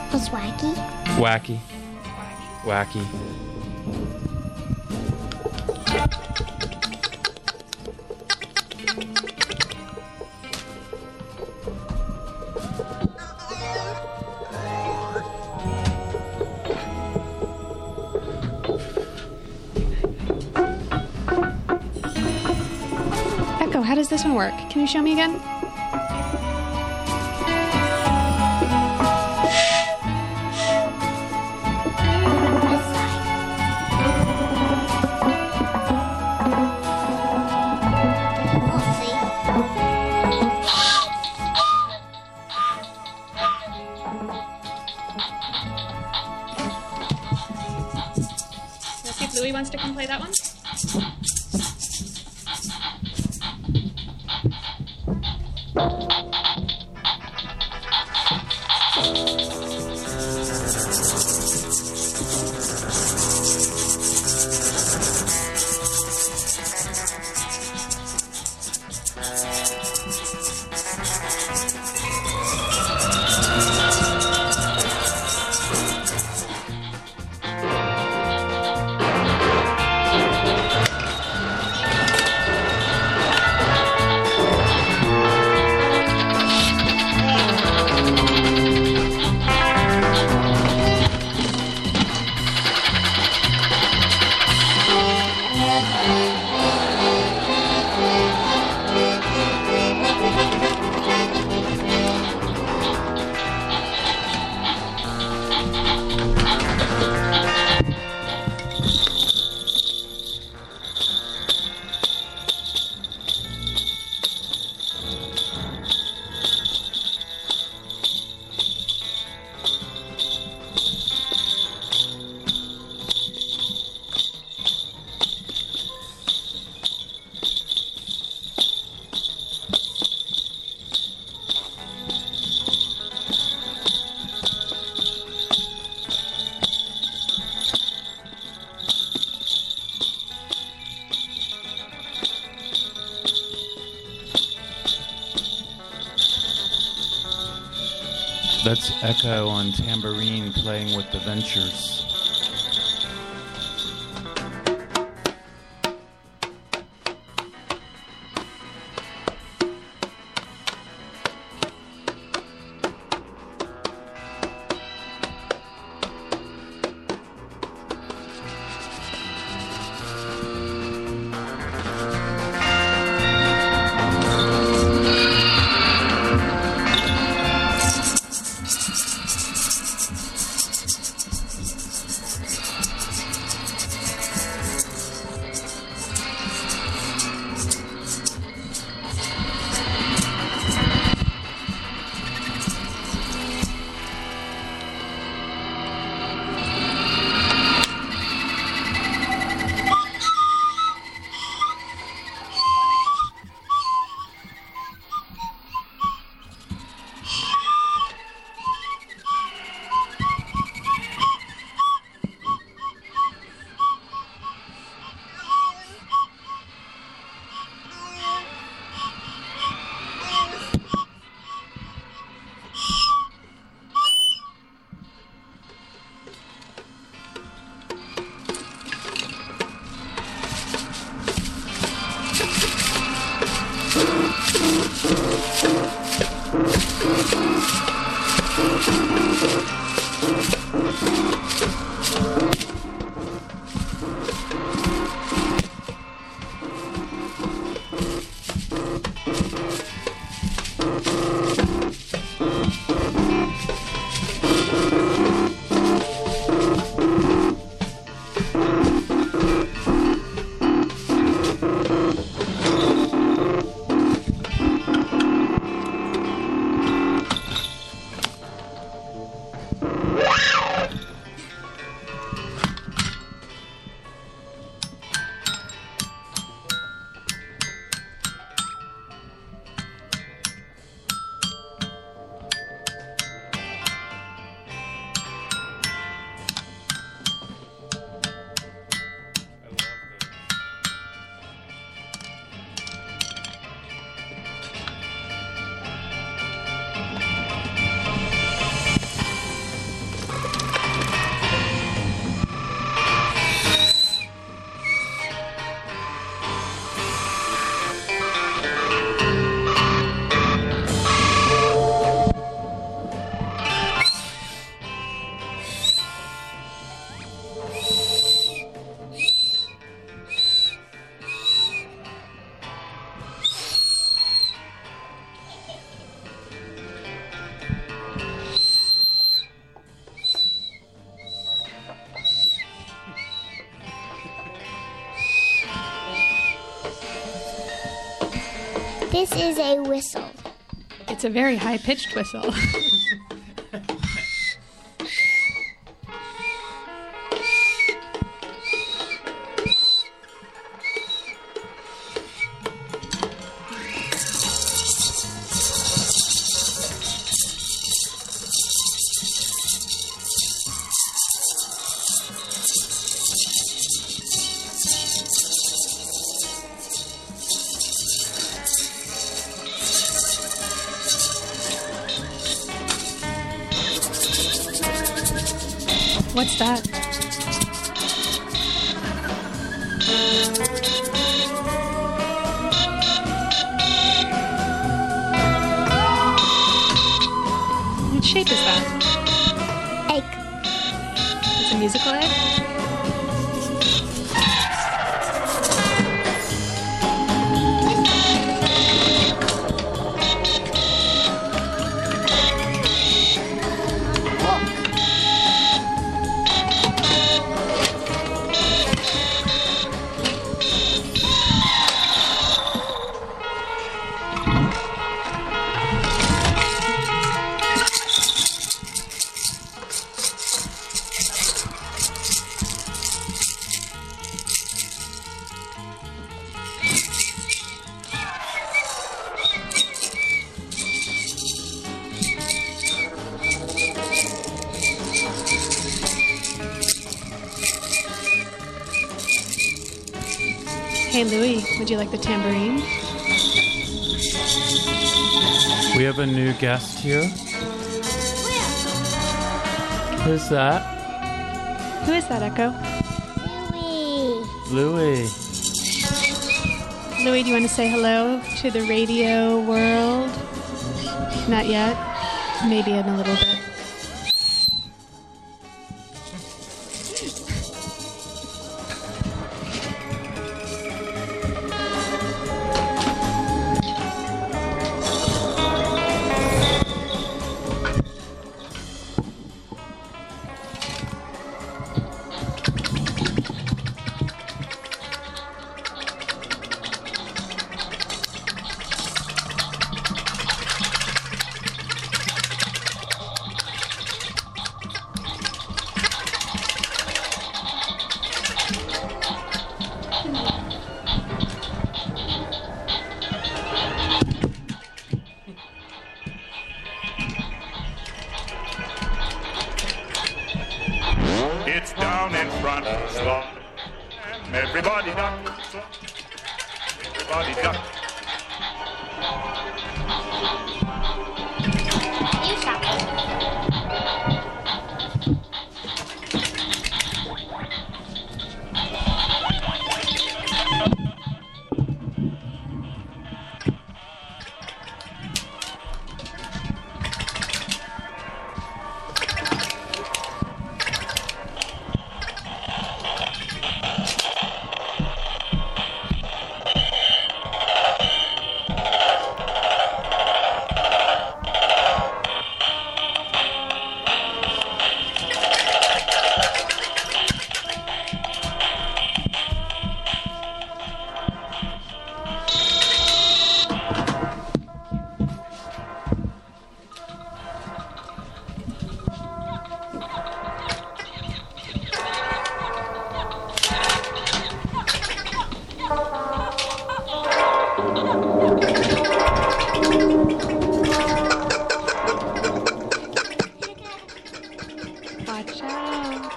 Was wacky? Wacky. Wacky. Echo, how does this one work? Can you show me again? This side. We'll see. Let's see if Louie wants to come play that one. That's Echo on tambourine playing with the Ventures. This is a whistle. It's a very high-pitched whistle. What's that? What shape is that? Egg. It's a musical egg? Hey, Louie, would you like the tambourine? We have a new guest here. Who's that? Who is that, Echo? Louie. Louie. Louie, do you want to say hello to the radio world? Not yet. Maybe in a little bit. It's down in front, slot. Everybody duck. Everybody duck. You shop. Watch out.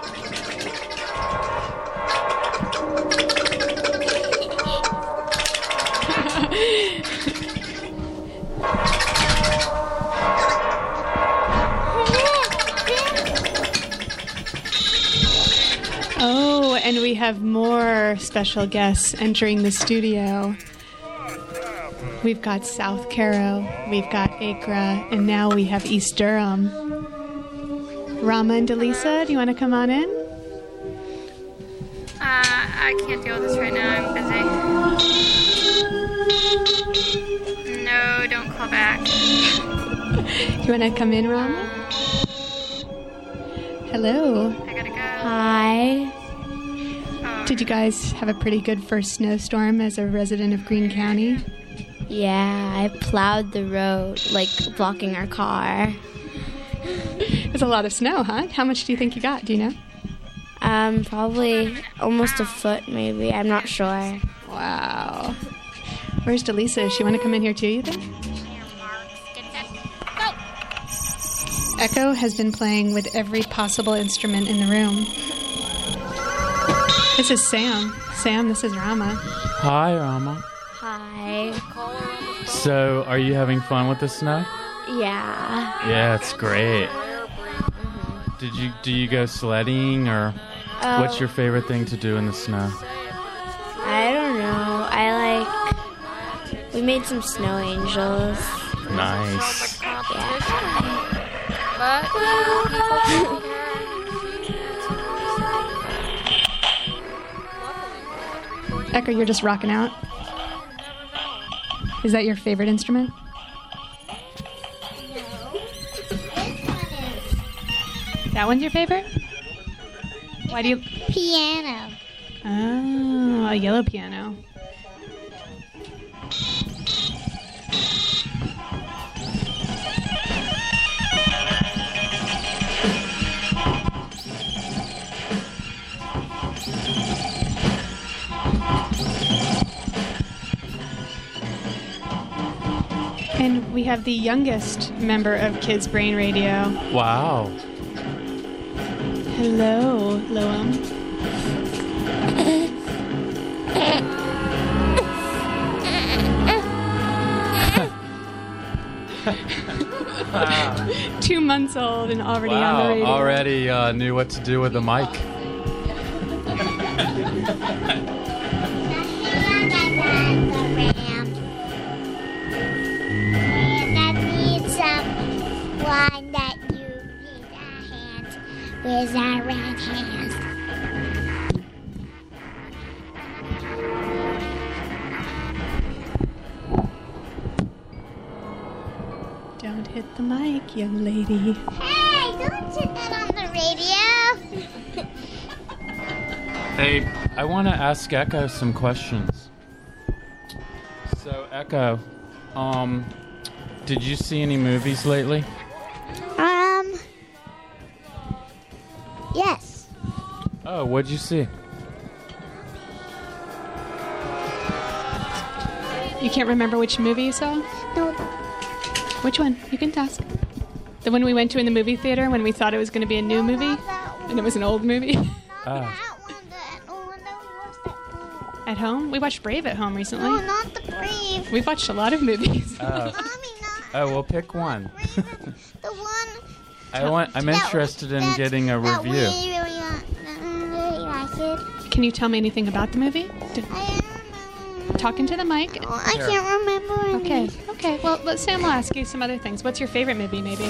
Oh, and we have more special guests entering the studio. We've got South Carroll, we've got Acra, and now we have East Durham. Rama and Delisa, do you want to come on in? I can't deal with this right now. I'm busy. No, don't call back. Do you want to come in, Rama? Hello. I gotta go. Hi. Oh, Did you guys have a pretty good first snowstorm as a resident of Greene County? Yeah, I plowed the road, like blocking our car. There's a lot of snow, huh? How much do you think you got? Do you know? Probably almost a foot, maybe. I'm not sure. Wow. Where's Delisa? Does she want to come in here too, you think? Echo has been playing with every possible instrument in the room. This is Sam. Sam, this is Rama. Hi, Rama. Hi. So, are you having fun with the snow? Yeah. Yeah, it's great. Do you go sledding, or what's your favorite thing to do in the snow? I don't know. We made some snow angels. Nice. Yeah. Echo, you're just rocking out? Is that your favorite instrument? That one's your favorite? Why do you... Piano. Oh, a yellow piano. And we have the youngest member of Kids Brain Radio. Wow. Hello, Loam. Wow. 2 months old and already on the radio. Already knew what to do with the mic. One that you need a hand with our red hands. Don't hit the mic, young lady. Hey, don't sit that on the radio. Hey, I want to ask Echo some questions. So, Echo, did you see any movies lately? Yes. Oh, what'd you see? You can't remember which movie you saw? No. Which one? You can ask. The one we went to in the movie theater when we thought it was going to be a new movie, and it was an old movie. Oh. At home? We watched Brave at home recently. No, not the Brave. We've watched a lot of movies. Oh. Mommy, not Oh, well, pick one. the one. I'm interested in getting a That review. really like it. Can you tell me anything about the movie? I don't know. Talking to the mic. Oh, I can't remember. Okay. Okay. Well, Sam will ask you some other things. What's your favorite movie, maybe?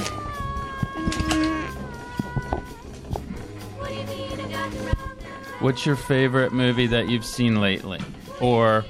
What's your favorite movie that you've seen lately? Or,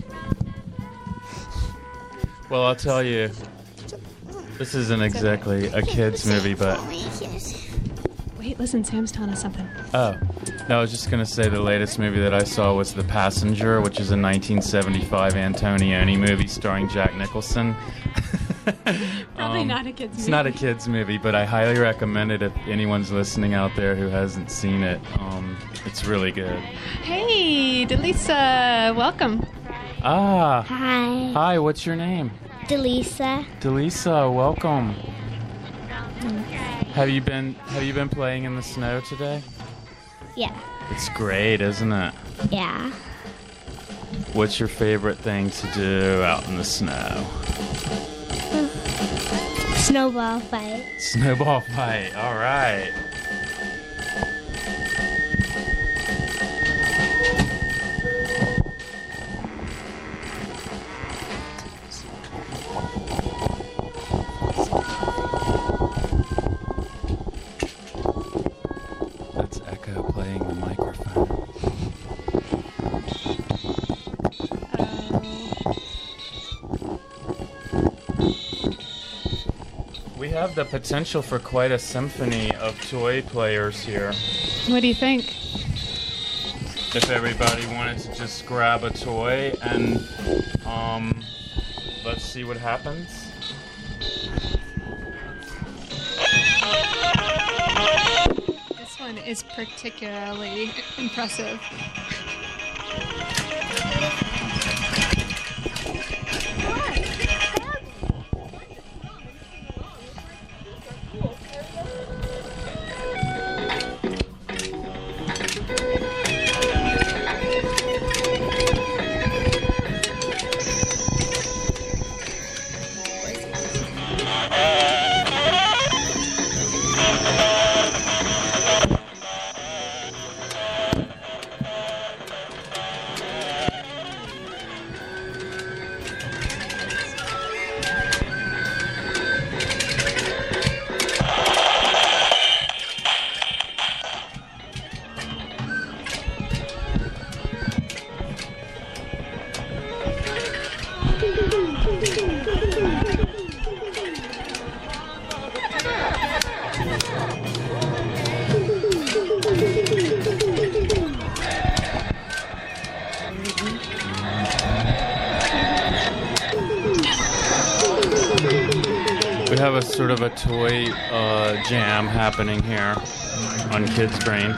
well, I'll tell you, this isn't exactly a kid's movie, but... Wait, listen, Sam's telling us something. Oh, no, I was just going to say the latest movie that I saw was The Passenger, which is a 1975 Antonioni movie starring Jack Nicholson. Probably not a kid's movie. It's not a kid's movie, but I highly recommend it if anyone's listening out there who hasn't seen it. It's really good. Hey, Delisa, welcome. Ah, Hi. hi, what's your name? Delisa. Delisa, welcome. Have you been playing in the snow today? Yeah. It's great, isn't it? Yeah. What's your favorite thing to do out in the snow? Snowball fight. Snowball fight. All right. That's Echo playing the microphone. We have the potential for quite a symphony of toy players here. What do you think? If everybody wanted to just grab a toy and let's see what happens. This one is particularly impressive. We have a sort of a toy jam happening here on Kids Brain.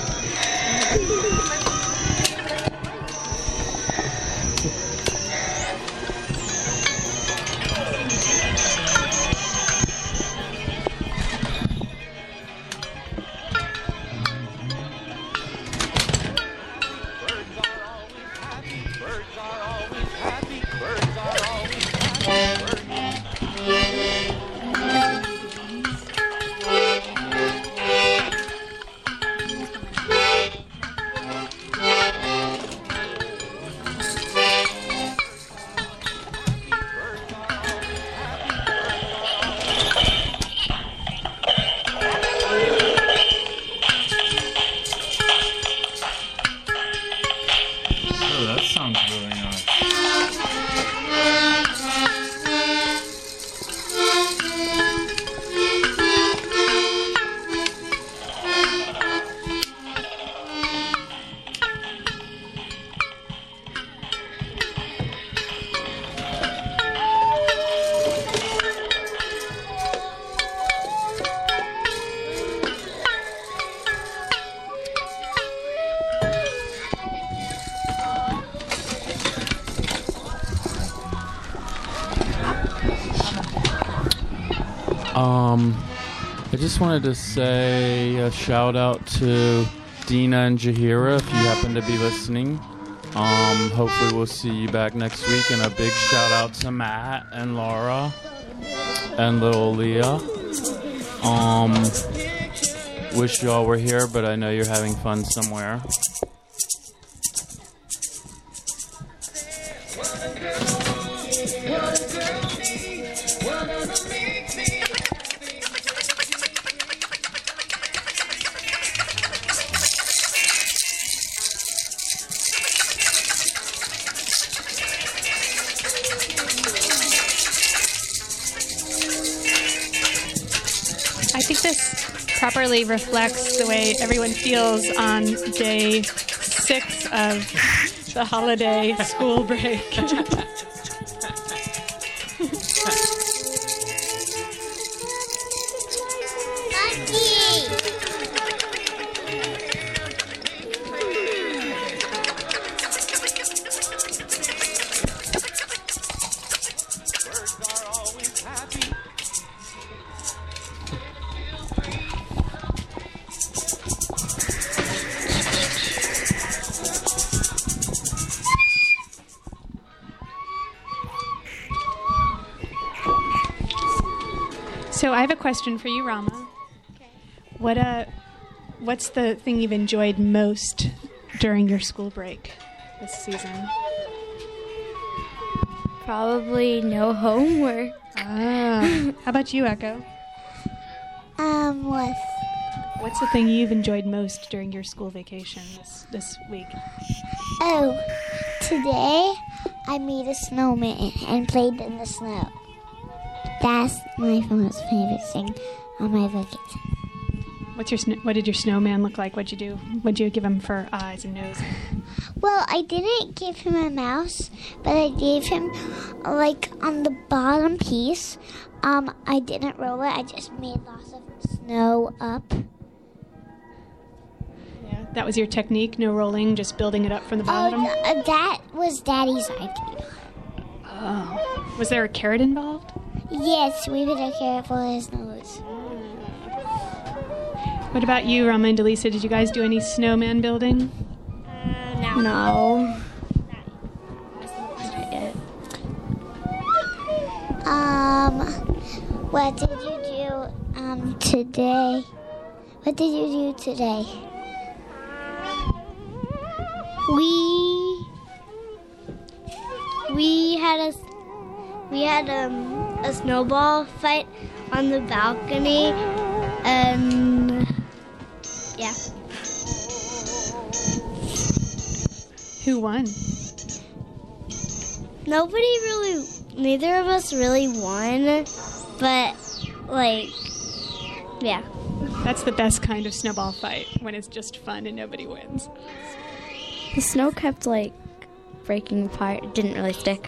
Oh, that sounds really nice. I just wanted to say a shout out to Dina and Jahira if you happen to be listening. Hopefully we'll see you back next week, and a big shout out to Matt and Laura and little Leah. Wish y'all were here, but I know you're having fun somewhere. I think this properly reflects the way everyone feels on day 6 of the holiday school break. So I have a question for you, Rama. Okay. What's the thing you've enjoyed most during your school break this season? Probably no homework. Ah. How about you, Echo? What's the thing you've enjoyed most during your school vacation this week? Oh, today I made a snowman and played in the snow. That's my most favorite thing on my vacation. What did your snowman look like? What'd you do? What'd you give him for eyes and nose? Well, I didn't give him a mouse, but I gave him, like, on the bottom piece, I didn't roll it. I just made lots of snow up. Yeah, that was your technique, no rolling, just building it up from the bottom? That was Daddy's idea. Oh. Was there a carrot involved? Yes, we put a carrot for his nose. What about you, Rama and Delisa? Did you guys do any snowman building? No. What did you do today? What did you do today? We had a snowball fight on the balcony, and yeah. Who won? Neither of us really won, but yeah. That's the best kind of snowball fight, when it's just fun and nobody wins. The snow kept breaking apart. It didn't really stick.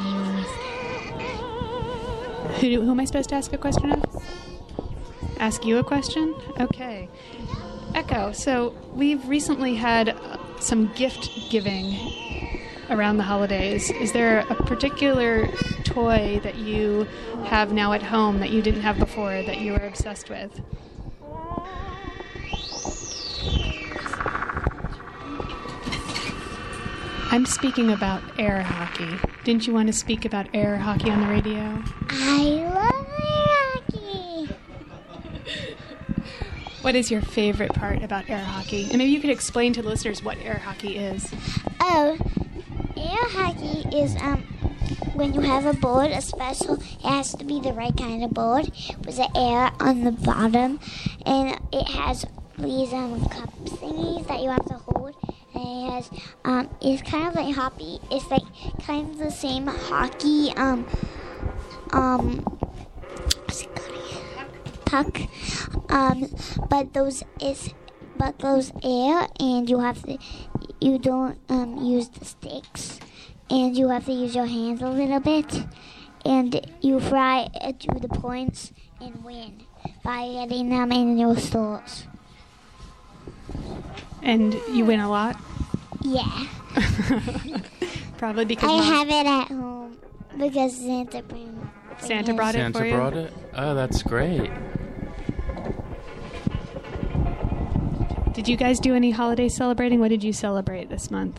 Who am I supposed to ask a question of? Ask you a question? Okay. Echo, so we've recently had some gift giving around the holidays. Is there a particular toy that you have now at home that you didn't have before that you were obsessed with? I'm speaking about air hockey. Didn't you want to speak about air hockey on the radio? I love air hockey. What is your favorite part about air hockey? And maybe you could explain to the listeners what air hockey is. Oh, air hockey is when you have a board, it has to be the right kind of board with the air on the bottom, and it has these cup thingies that you have to hold. And it has it's kind of like hockey. It's like kind of the same hockey puck, but those air, and you don't use the sticks, and you have to use your hands a little bit, and you fly to the points and win by getting them in your stores. And you win a lot? Yeah. Probably because I have it at home because Santa brought it for you. Santa brought it? Oh, that's great. Did you guys do any holiday celebrating? What did you celebrate this month?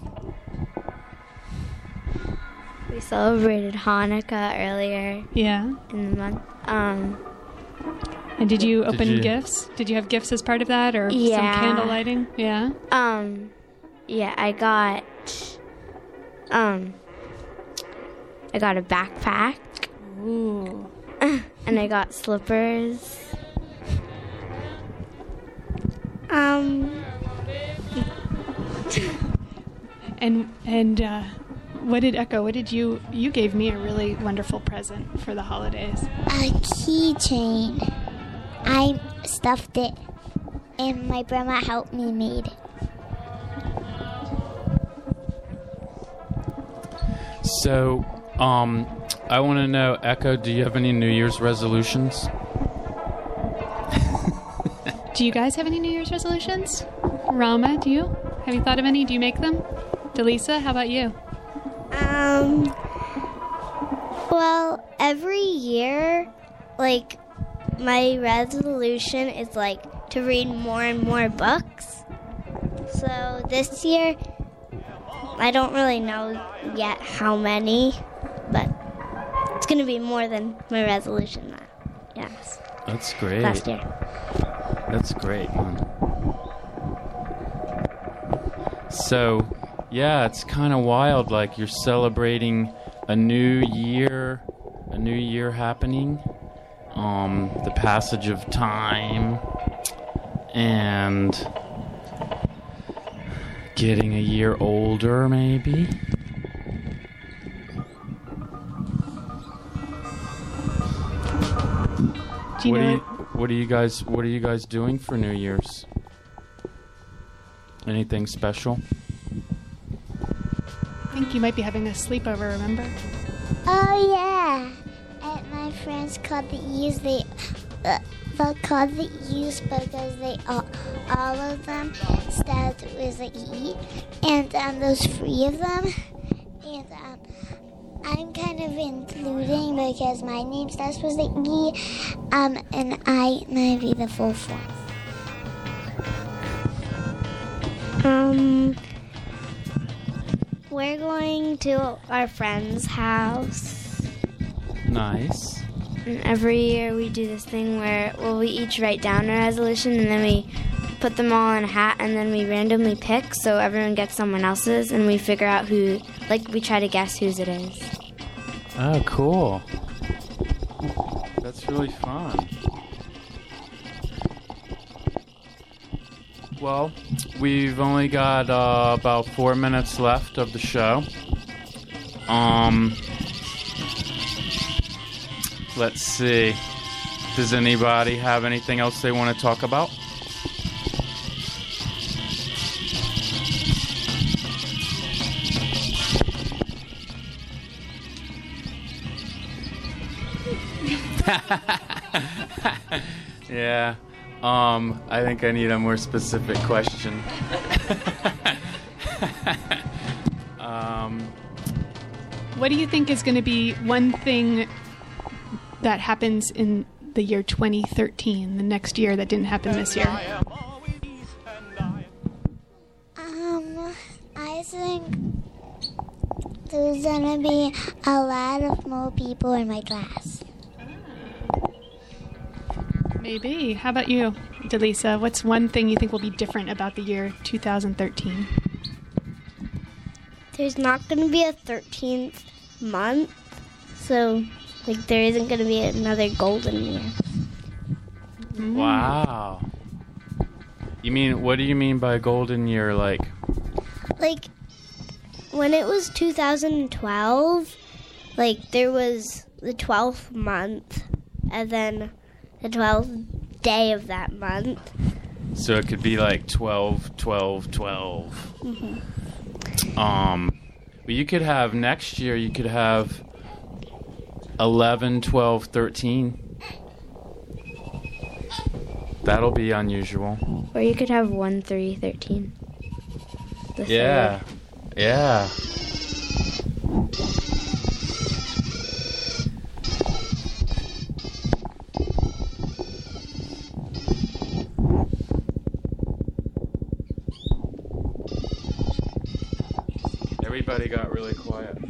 We celebrated Hanukkah earlier in the month. And did you open gifts? Did you have gifts as part of that, or some candle lighting? Yeah. Yeah, I got a backpack. Ooh. And I got slippers. And what did you gave me a really wonderful present for the holidays. A keychain. I stuffed it, and my grandma helped me made it. So, I want to know, Echo, do you have any New Year's resolutions? Do you guys have any New Year's resolutions? Rama, do you? Have you thought of any? Do you make them? Delisa, how about you? Well, every year, my resolution is, to read more and more books. So this year, I don't really know yet how many, but it's going to be more than my resolution. Yes. That's great. Last year. That's great, man. So, yeah, it's kind of wild. You're celebrating a new year happening, the passage of time, and getting a year older, maybe. Do you What are you guys doing for New Year's? Anything special? I think you might be having a sleepover, remember? Oh yeah, and my friends called the E's. They called the E's because they all of them started with an E, and there's 3 of them, and I'm kind of including because my name starts with the E, and I might be the 4th one. We're going to our friend's house. Nice. And every year we do this thing where, we each write down a resolution and then we put them all in a hat and then we randomly pick so everyone gets someone else's and we figure out who, we try to guess whose it is. Oh, cool. That's really fun. Well, we've only got about 4 minutes left of the show. Let's see. Does anybody have anything else they want to talk about? Yeah. I think I need a more specific question. What do you think is going to be one thing that happens in the year 2013, the next year that didn't happen this year? I think there's gonna be a lot of more people in my class. Maybe. How about you, Delisa? What's one thing you think will be different about the year 2013? There's not going to be a 13th month, so there isn't going to be another golden year. Wow. What do you mean by golden year? When it was 2012, there was the 12th month, and then the 12th day of that month. So it could be 12, 12, 12. Mm-hmm. But you could have next year, you could have 11, 12, 13. That'll be unusual. Or you could have 1, 3, 13. Yeah. Yeah. Everybody got really quiet.